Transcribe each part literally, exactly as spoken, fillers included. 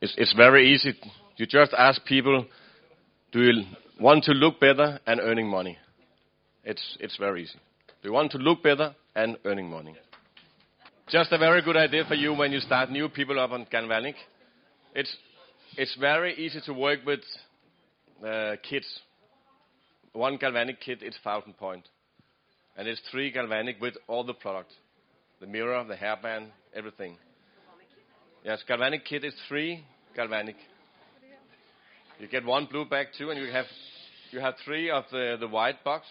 It's, it's very easy. You just ask people, do you want to look better and earning money? It's, it's very easy. Do you want to look better and earning money? Just a very good idea for you when you start new people up on Galvanic. It's, it's very easy to work with uh, kits. One Galvanic kit is one thousand points. And it's three Galvanic with all the products. The mirror, the hairband, everything. Yes, Galvanic kit is three Galvanic. You get one blue bag too, and you have you have three of the, the white box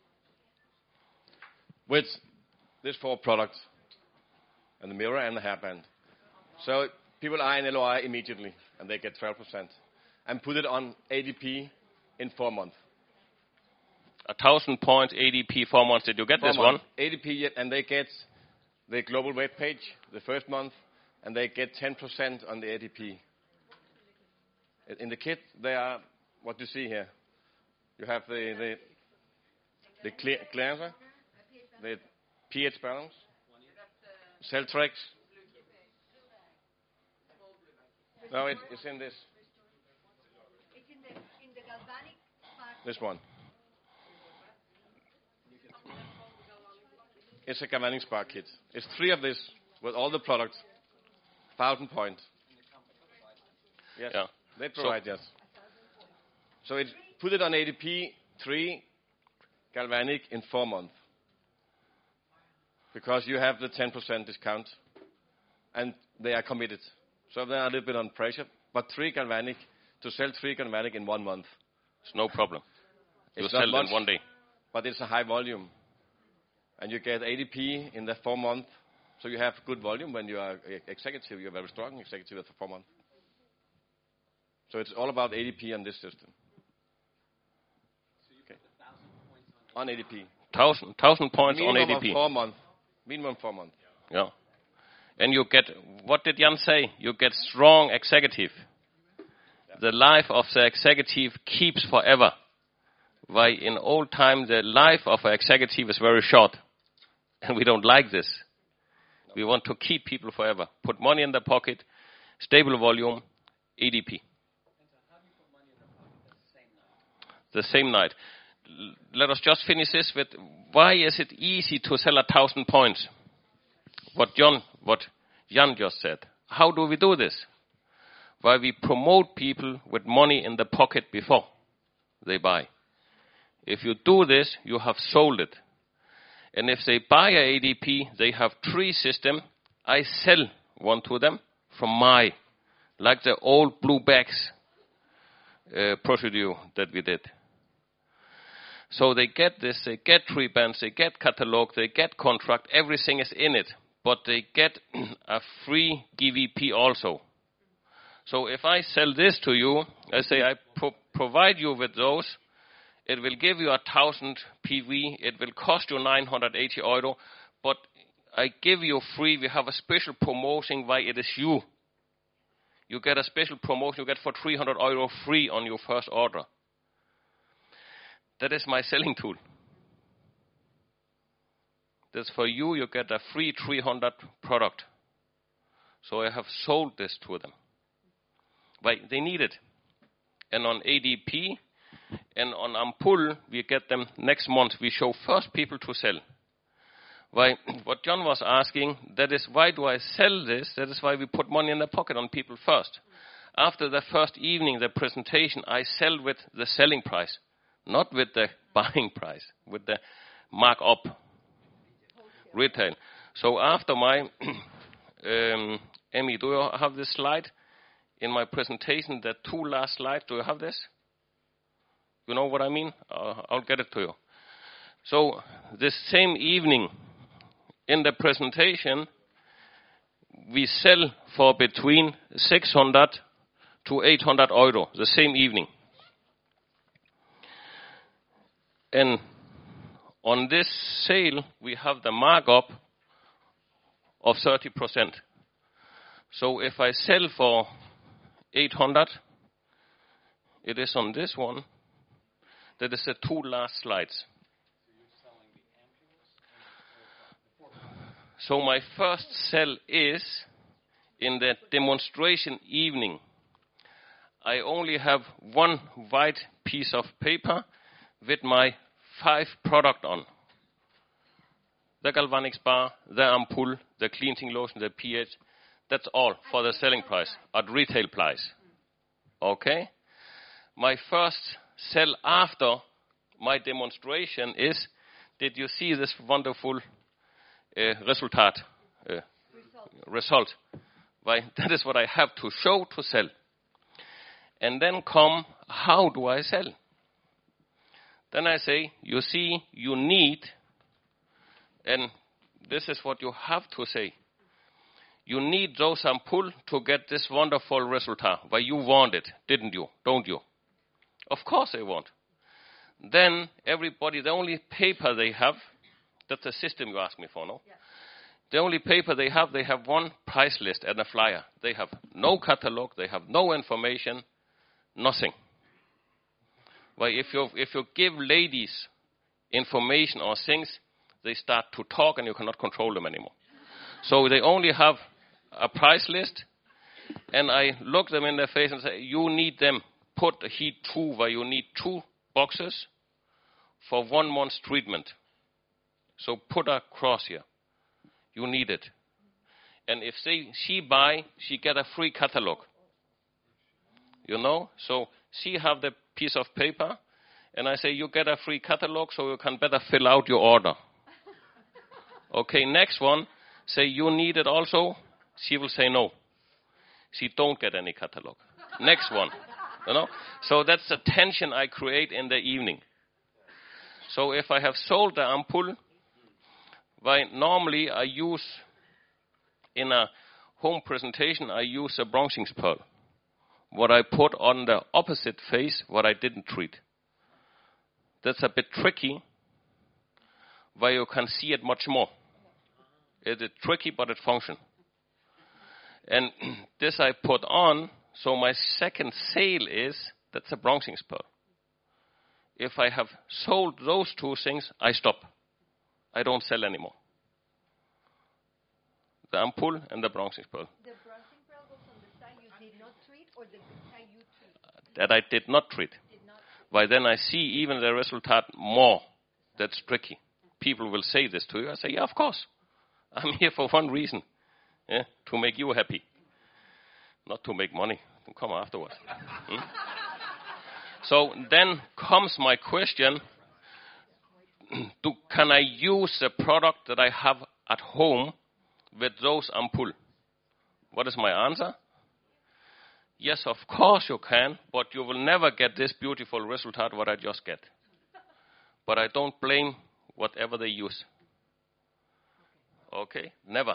with these four products. And the mirror and the hairband. So people are in L O I immediately, and they get twelve percent. And put it on A D P in four months. A thousand points A D P four months. Did you get four this months. one? A D P, and they get the global web page the first month, and they get ten percent on the A D P. In the kit, they are what you see here. You have the the the clear, cleanser, the pH balance, Celtrex. No, it, it's in this. It's in the, in the galvanic part. This one. It's a Galvanic Spark kit. It's three of this with all the products. Thousand points. Yes, Yeah. they provide So- yes. So it put it on A D P three Galvanic in four months. Because you have the ten percent discount, and they are committed. So they are a little bit on pressure. But three Galvanic, to sell three Galvanic in one month. It's no problem. You It's sell not it much, in one day. but it's a high volume. And you get A D P in the four months. So you have good volume when you are e- executive. You're very strong executive for four months. So it's all about A D P on this system. Okay. On A D P. Thousand, thousand points on Minimum A D of P. four months. Minimum four months. Yeah. And you get, what did Jan say? You get strong executive. The life of the executive keeps forever. Why in old time the life of an executive is very short. And we don't like this. We want to keep people forever. Put money in their pocket, stable volume, A D P. The same night. L- Let us just finish this with, why is it easy to sell a thousand points? What John, what Jan just said. How do we do this? Why we promote people with money in the pocket before they buy. If you do this, you have sold it. And if they buy a A D P, they have three system. I sell one to them from my, like the old blue bags uh, procedure that we did. So they get this, they get three bands, they get catalog, they get contract, everything is in it. But they get a free G V P also. So if I sell this to you, I say I pro- provide you with those, it will give you a thousand P V, it will cost you nine hundred eighty euro, but I give you free, we have a special promotion why it is you. You get a special promotion, you get for three hundred euro free on your first order. That is my selling tool. That's for you, you get a free three hundred product. So I have sold this to them. Why? They need it. And on A D P and on Ampul, we get them next month. We show first people to sell. Why? What John was asking, that is why do I sell this? That is why we put money in the pocket on people first. After the first evening, the presentation, I sell with the selling price, not with the buying price, with the markup. Retail. So after my, um, Emmy, do you have this slide in my presentation? The two last slides, do you have this? You know what I mean? Uh, I'll get it to you. So this same evening, in the presentation, we sell for between six hundred to eight hundred euro the same evening. And on this sale, we have the markup of thirty percent. So if I sell for eight hundred, it is on this one. That is the two last slides. So my first sell is in the demonstration evening I only have one white piece of paper with my five product on. The galvanic bar, the ampoule, the cleansing lotion, the pH. That's all for the selling price at retail price. Okay? My first sell after my demonstration is, did you see this wonderful uh, result? Uh, result. Why? That is what I have to show to sell. And then come, how do I sell? Then I say, you see, you need, and this is what you have to say. You need those ampoule to get this wonderful result. Why, you want it, didn't you? Don't you? Of course they want. Then everybody, the only paper they have, that's the system you asked me for, no? Yeah. The only paper they have, they have one price list and a flyer. They have no catalog, they have no information, nothing. Well, if you if you give ladies information or things, they start to talk and you cannot control them anymore. So they only have a price list, and I look them in their face and say, you need them. Put a heat two, where you need two boxes for one month's treatment. So put a cross here. You need it. And if they, she buy, she get a free catalog. You know? So she have the piece of paper, and I say, you get a free catalog so you can better fill out your order. Okay, next one, say you need it also. She will say no. She don't get any catalog. Next one. You know? So that's the tension I create in the evening. So if I have sold the ampoule, why normally I use, in a home presentation, I use a bronzing pearl. What I put on the opposite face, what I didn't treat. That's a bit tricky, where you can see it much more. It is tricky, but it functions. And this I put on, so my second sale is, that's a bronzing pearl. If I have sold those two things, I stop. I don't sell anymore. The ampoule and the bronzing pearl. The bronzing pearl was on the side you did not treat, or the side you treat? That I did not treat. Did not. Why then I see even the result more. That's tricky. People will say this to you. I say, yeah, of course. I'm here for one reason. Yeah, to make you happy. Not to make money. Come afterwards. hmm? So then comes my question. Do, can I use the product that I have at home with those ampoule? What is my answer? Yes, of course you can, but you will never get this beautiful result what I just get. But I don't blame whatever they use. Okay, never.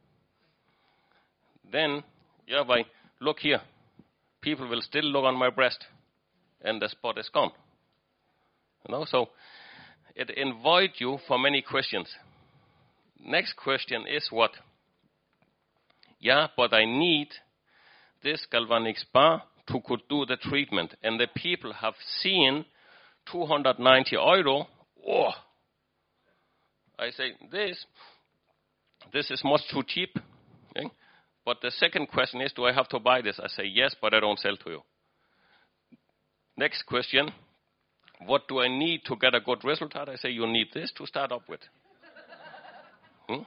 Then, yeah, by look here. People will still look on my breast, and the spot is gone. You know, so it avoids you for many questions. Next question is what? Yeah, but I need this galvanic bar to could do the treatment, and the people have seen two hundred ninety euro. Oh, I say this. This is much too cheap. Okay? But the second question is, do I have to buy this? I say yes, but I don't sell to you. Next question, what do I need to get a good result? I say you need this to start up with. hmm?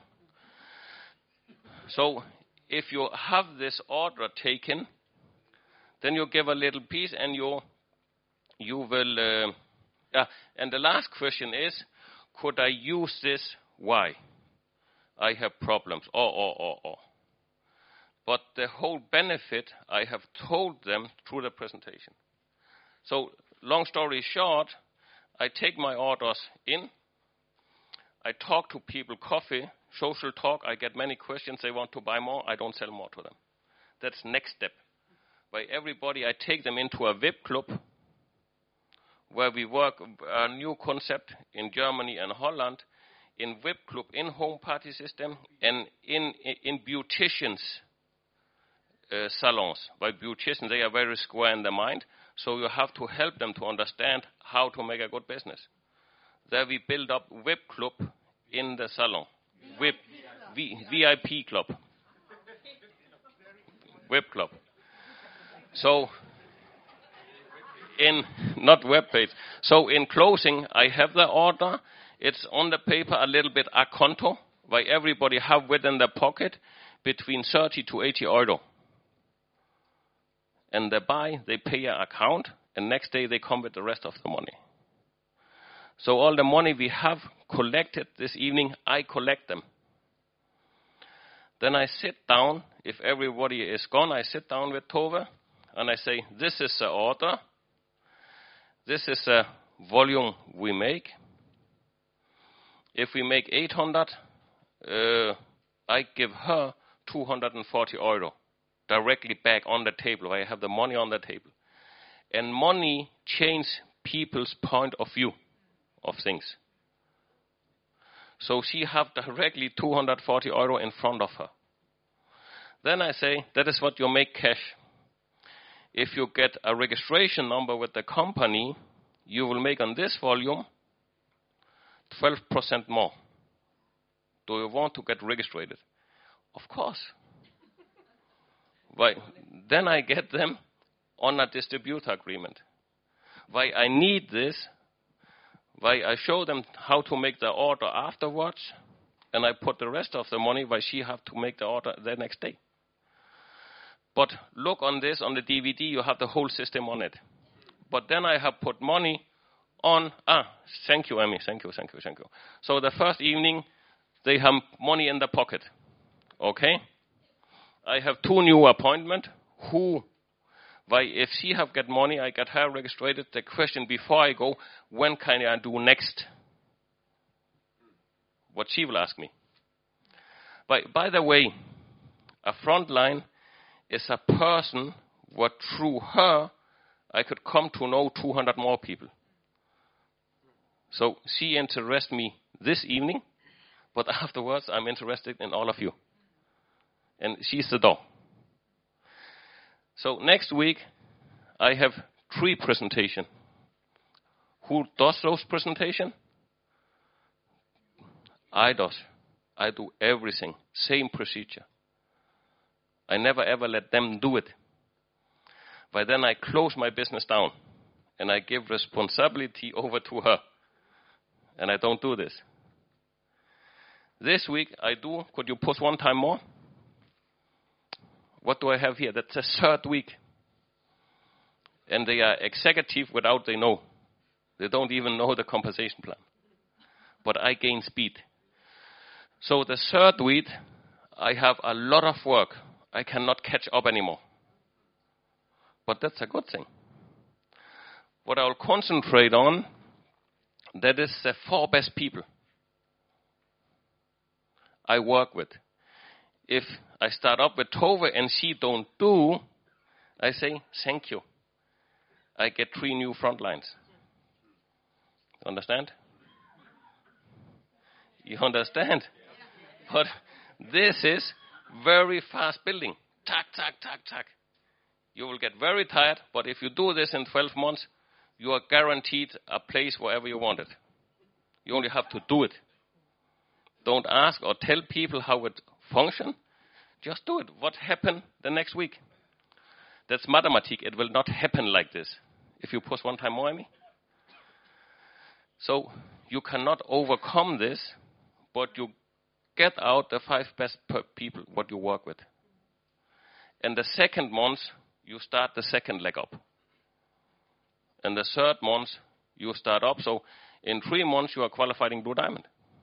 So if you have this order taken, then you give a little piece and you you will. Uh, yeah. And the last question is, could I use this? Why? I have problems. Or or or or. But the whole benefit I have told them through the presentation. So long story short, I take my orders in. I talk to people, coffee, social talk. I get many questions. They want to buy more. I don't sell more to them. That's next step. By everybody, I take them into a V I P club where we work a new concept in Germany and Holland, in V I P club, in home party system, and in, in, in beauticians uh, salons. By beauticians, they are very square in the mind, so you have to help them to understand how to make a good business. There we build up V I P club in the salon. V I P, v, V I P club. V I P club. So in, not web page. So in closing, I have the order. It's on the paper a little bit a conto, where everybody have within their pocket between thirty to eighty euro. And they buy, they pay an account, and next day they come with the rest of the money. So all the money we have collected this evening, I collect them. Then I sit down. If everybody is gone, I sit down with Tove, and I say, this is the order. This is the volume we make. If we make eight hundred, uh, I give her two hundred forty euro directly back on the table. I have the money on the table. And money changes people's point of view of things. So she have directly two hundred forty euro in front of her. Then I say, that is what you make cash. If you get a registration number with the company, you will make on this volume twelve percent more. Do you want to get registered? Of course. Why? Then I get them on a distributor agreement. Why I need this? Why I show them how to make the order afterwards, and I put the rest of the money why she have to make the order the next day. But look on this, on the D V D, you have the whole system on it. But then I have put money on, ah, thank you, Emmy, thank you, thank you, thank you. So the first evening, they have money in the pocket, okay? I have two new appointments. Who, why, if she have get money, I get her registered. The question before I go, when can I do next? What she will ask me. By, by the way, a frontline is a person what through her I could come to know two hundred more people. So she interests me this evening, but afterwards I'm interested in all of you. And she's the door. So next week I have three presentations. Who does those presentations? I does. I do everything. Same procedure. I never ever let them do it. By then I close my business down and I give responsibility over to her. And I don't do this. This week I do, could you push one time more? What do I have here? That's the third week. And they are executive without they know. They don't even know the compensation plan. But I gain speed. So the third week, I have a lot of work. I cannot catch up anymore. But that's a good thing. What I'll concentrate on, that is the four best people I work with. If I start up with Tove and she don't do, I say, thank you. I get three new front lines. Understand? You understand? But this is very fast building. Tack, tack, tack, tack. You will get very tired, but if you do this in twelve months, you are guaranteed a place wherever you want it. You only have to do it. Don't ask or tell people how it functions. Just do it. What happened the next week? That's mathematics. It will not happen like this. If you push one time more at me. So you cannot overcome this, but you get out the five best people what you work with. And the second month, you start the second leg up. And the third month, you start up. So in three months, you are qualifying Blue Diamond.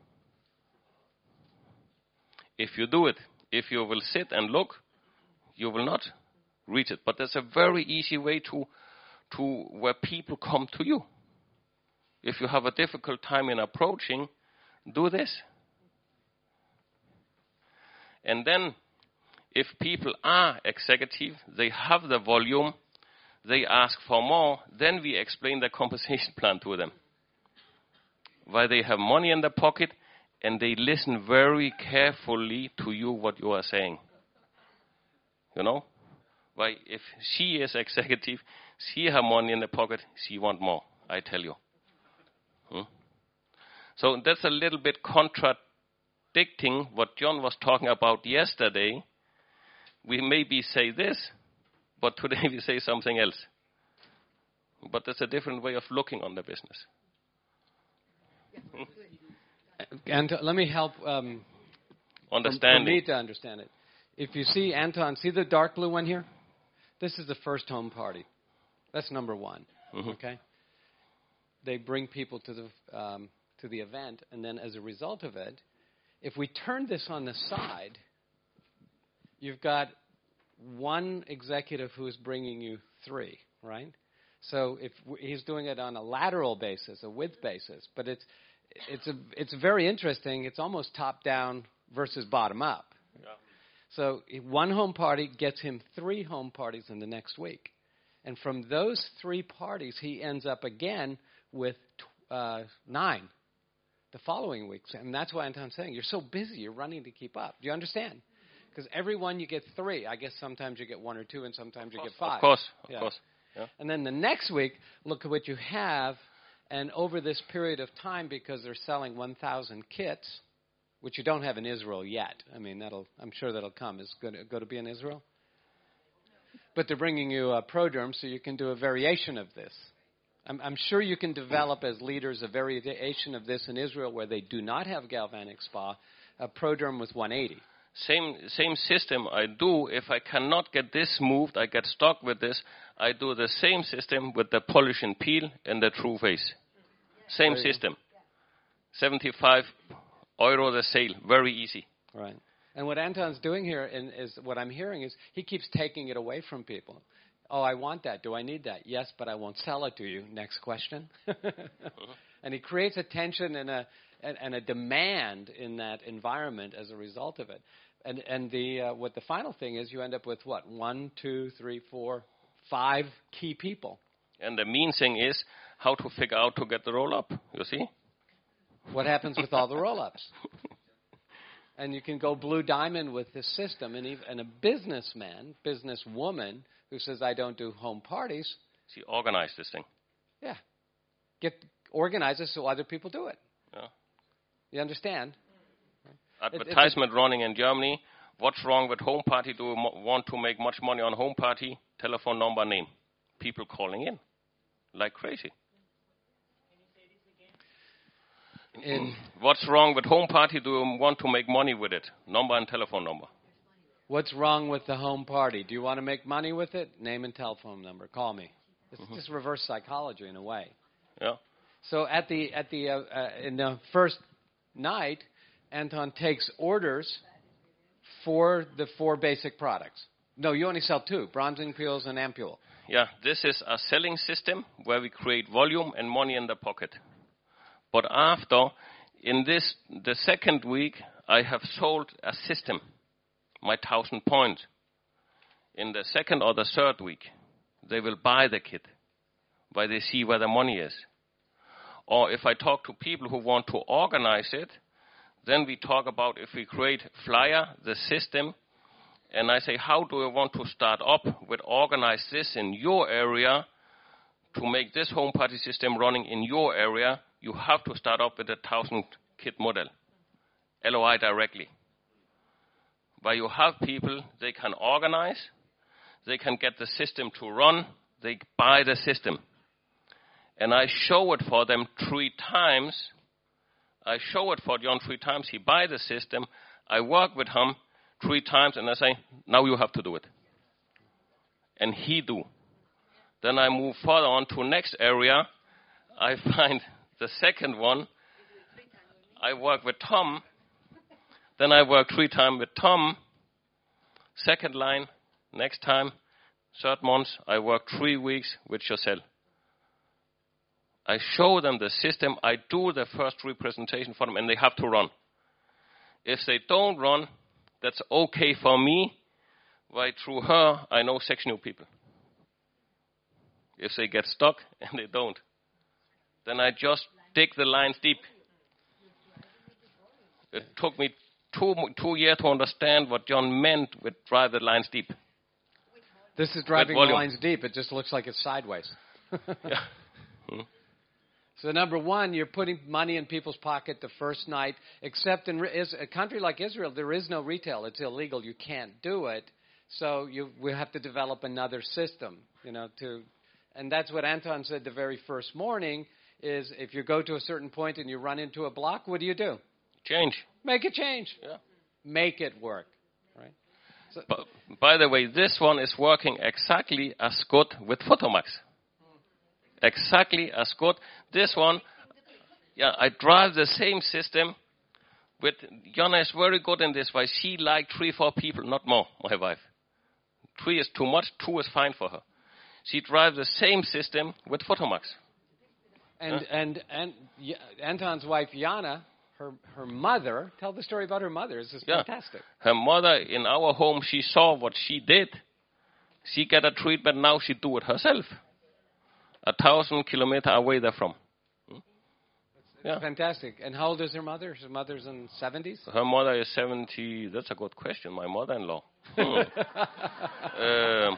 If you do it, if you will sit and look, you will not reach it. But there's a very easy way to, to where people come to you. If you have a difficult time in approaching, do this. And then, if people are executive, they have the volume, they ask for more, then we explain the compensation plan to them. Why they have money in their pocket, and they listen very carefully to you what you are saying. You know? Why, if she is executive, she have money in the pocket, she want more, I tell you. Hmm? So that's a little bit contradicting what John was talking about yesterday. We maybe say this, but today we say something else. but there's a different way of looking on the business. And uh, let me help um, for, for Understanding. me to understand it. If you see Anton, see the dark blue one here? This is the first home party. That's number one. Mhm. Okay. They bring people to the um, to the event, and then as a result of it, if we turn this on the side, you've got one executive who's bringing you three, right? So if w- he's doing it on a lateral basis, a width basis, but it's it's a it's very interesting. It's almost top down versus bottom up. Yeah. So i- one home party gets him three home parties in the next week, and from those three parties, he ends up again with tw- uh, nine the following weeks. And that's why Anton's saying, you're so busy, you're running to keep up. Do you understand? Because every one you get three. I guess sometimes you get one or two, and sometimes you get five. Of course, of Yeah. course. Yeah. And then the next week, look at what you have. And over this period of time, because they're selling one thousand kits, which you don't have in Israel yet. I mean, that'll I'm sure that'll come. Is going to go to be in Israel? But they're bringing you a Prodrome, so you can do a variation of this. I'm, I'm sure you can develop as leaders a variation of this in Israel where they do not have galvanic spa, a Prodrome with one eighty. Same same system I do. If I cannot get this moved, I get stuck with this. I do the same system with the polish and peel and the true face. Same There you go. system. seventy-five euro the sale. Very easy. Right. And what Anton's doing here and is what I'm hearing is he keeps taking it away from people. Oh, I want that. Do I need that? Yes, but I won't sell it to you. Next question. And he creates a tension and a and, and a demand in that environment as a result of it. And and the uh, what the final thing is, you end up with what? One, two, three, four, five key people. And the mean thing is how to figure out to get the roll up. You see? What happens with all the roll-ups? And you can go blue diamond with this system. And, even, and a businessman, businesswoman who says, I don't do home parties, See, organize this thing. yeah, get organize it so other people do it. Yeah. You understand? Advertisement running in Germany. What's wrong with home party? Do you mo- want to make much money on home party? Telephone number, name. People calling in like crazy. In What's wrong with home party? Do you want to make money with it? Number and telephone number. what's wrong with the home party? Do you want to make money with it? Name and telephone number. Call me. It's just reverse psychology in a way. Yeah. So at the at the uh, uh, in the first night, Anton takes orders for the four basic products. No, you only sell two: bronzing peels and ampule. Yeah, this is a selling system where we create volume and money in the pocket. But after, in this, the second week, I have sold a system, my thousand points. In the second or the third week, they will buy the kit, where they see where the money is. Or if I talk to people who want to organize it, then we talk about if we create flyer, the system, and I say, how do you want to start up with organize this in your area to make this home party system running in your area? You have to start up with a thousand kit model, L O I directly, where you have people, they can organize, they can get the system to run, they buy the system. And I show it for them three times. I show it for John three times. He buy the system. I work with him three times, and I say, now you have to do it. And he do. Then I move further on to next area. I find the second one. I work with Tom. Then I work three times with Tom. Second line, next time, third month, I work three weeks with Giselle. I show them the system. I do the first representation for them, and they have to run. If they don't run, that's okay for me. Why, through her, I know six new people. If they get stuck, and they don't, then I just dig the lines deep. It took me two, two years to understand what John meant with drive the lines deep. This is driving the volume. lines deep. It just looks like it's sideways. Yeah. Hmm. So number one, you're putting money in people's pocket the first night. Except in is, a country like Israel, there is no retail. It's illegal. You can't do it. So you we have to develop another system, you know, to And that's what Anton said the very first morning, is if you go to a certain point and you run into a block, what do you do? Change. Make a change. Yeah. Make it work. Right? So, But, by the way, this one is working exactly as good with Photomax. Exactly as good. This one, yeah, I drive the same system. With Jonna is very good in this way. She like three, four people, not more, my wife. Three is too much, two is fine for her. She drives the same system with Photomax. and, Huh? and and y- Anton's wife, Jana, her her mother, tell the story about her mother. This is Yeah. fantastic. Her mother in our home, she saw what she did. She get a treatment, now she do it herself. A thousand kilometer away therefrom. Hmm? Yeah. Fantastic. And how old is her mother? Her mother's in seventies? Her mother is seventy. That's a good question. My mother-in-law. Hmm. um,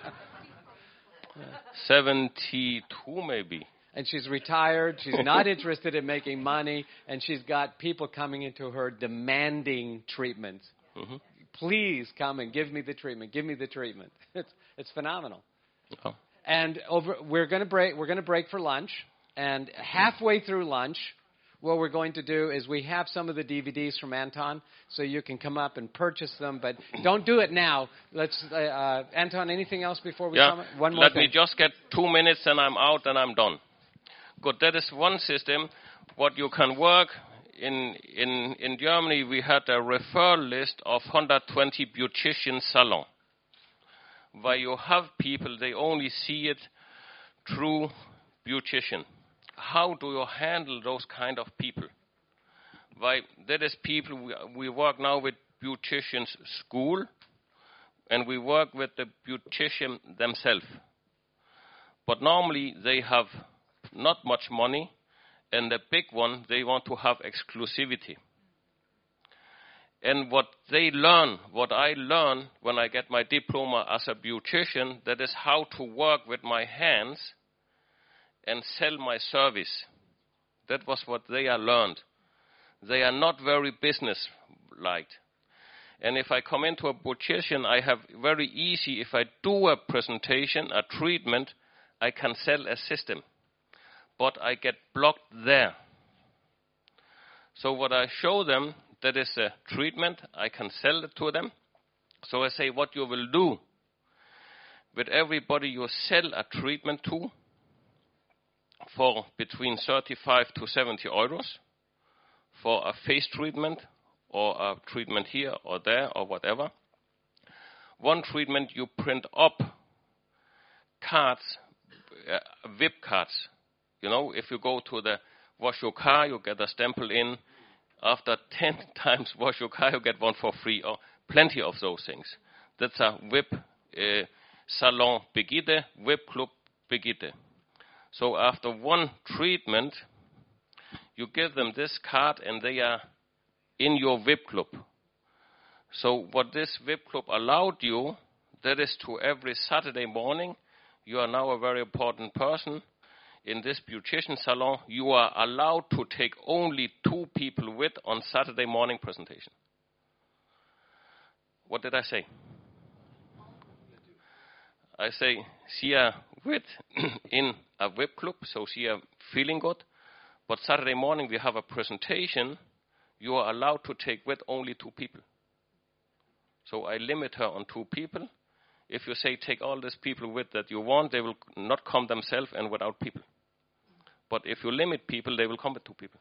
seventy-two maybe. And she's retired. She's not interested in making money. And she's got people coming into her demanding treatment. hmm Please come and give me the treatment. Give me the treatment. It's it's phenomenal. Oh. And over, we're going to break. We're going to break for lunch. And halfway through lunch, what we're going to do is we have some of the D V Ds from Anton, so you can come up and purchase them. But don't do it now. Let's, uh, uh, Anton. Anything else before we Yeah. come? One more Let thing. me just get two minutes and I'm out and I'm done. Good. That is one system. What you can work in in in Germany, we had a referral list of one hundred twenty beautician salon, where you have people, they only see it through beautician. How do you handle those kind of people? Why, that is people, we, we work now with beauticians school, and we work with the beautician themselves. But normally they have not much money, and the big one, they want to have exclusivity. And what they learn, what I learn when I get my diploma as a beautician, that is how to work with my hands and sell my service. That was what they are learned. They are not very business-like. And if I come into a beautician, I have very easy, if I do a presentation, a treatment, I can sell a system. But I get blocked there. So what I show them, that is a treatment, I can sell it to them. So I say, what you will do, with everybody you sell a treatment to, for between thirty-five to seventy euros, for a face treatment, or a treatment here or there, or whatever. One treatment you print up cards, uh, V I P cards. You know, if you go to the wash your car, you get a stempel in. After ten times wash your car, you get one for free, or plenty of those things. That's a V I P uh, Salon Brigitte, V I P Club Brigitte. So after one treatment, you give them this card and they are in your V I P club. So what this V I P club allowed you, that is to every Saturday morning, you are now a very important person. In this beautician salon, you are allowed to take only two people with on Saturday morning presentation. What did I say? I say, she are with in a V I P club, so she are feeling good. But Saturday morning we have a presentation. You are allowed to take with only two people. So I limit her on two people. If you say take all these people with that you want, they will not come themselves and without people. But if you limit people, they will come with two people.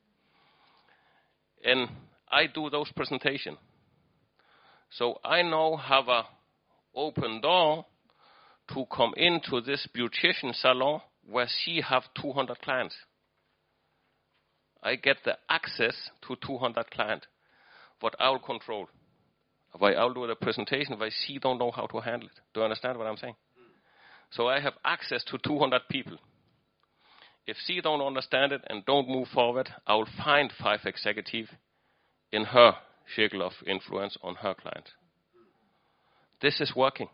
And I do those presentations. So I now have a open door to come into this beautician salon where she have two hundred clients. I get the access to two hundred clients, what I'll control. Why I'll do the presentation, why she don't know how to handle it. Do you understand what I'm saying? So I have access to two hundred people. If she don't understand it and don't move forward, I will find five executives in her circle of influence on her client. This is working.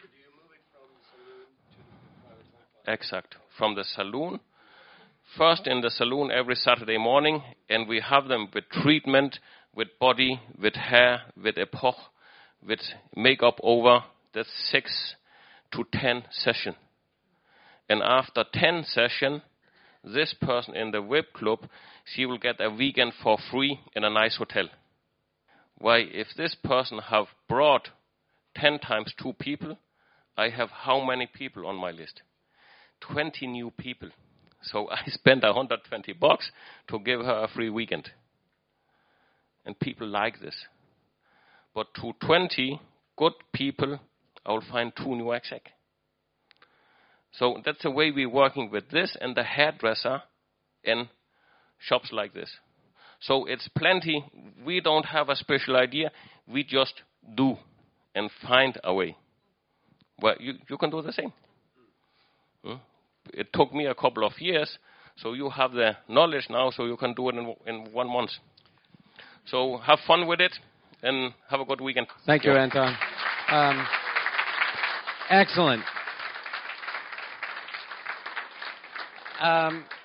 Exact. From the saloon. First in the saloon every Saturday morning, and we have them with treatment, with body, with hair, with epoch, with makeup over. That's six to ten sessions. and after ten sessions, this person in the V I P club, she will get a weekend for free in a nice hotel. Why, if this person have brought ten times two people, I have how many people on my list? twenty new people. So I spent one hundred twenty bucks to give her a free weekend. And people like this. But to twenty good people, I will find two new exec. So that's the way we're working with this and the hairdresser in shops like this. So it's plenty. We don't have a special idea. We just do and find a way. Well, you, you can do the same. Hmm? It took me a couple of years, so you have the knowledge now, so you can do it in, in one month. So have fun with it, and have a good weekend. Thank you, Anton. Um, excellent. Um,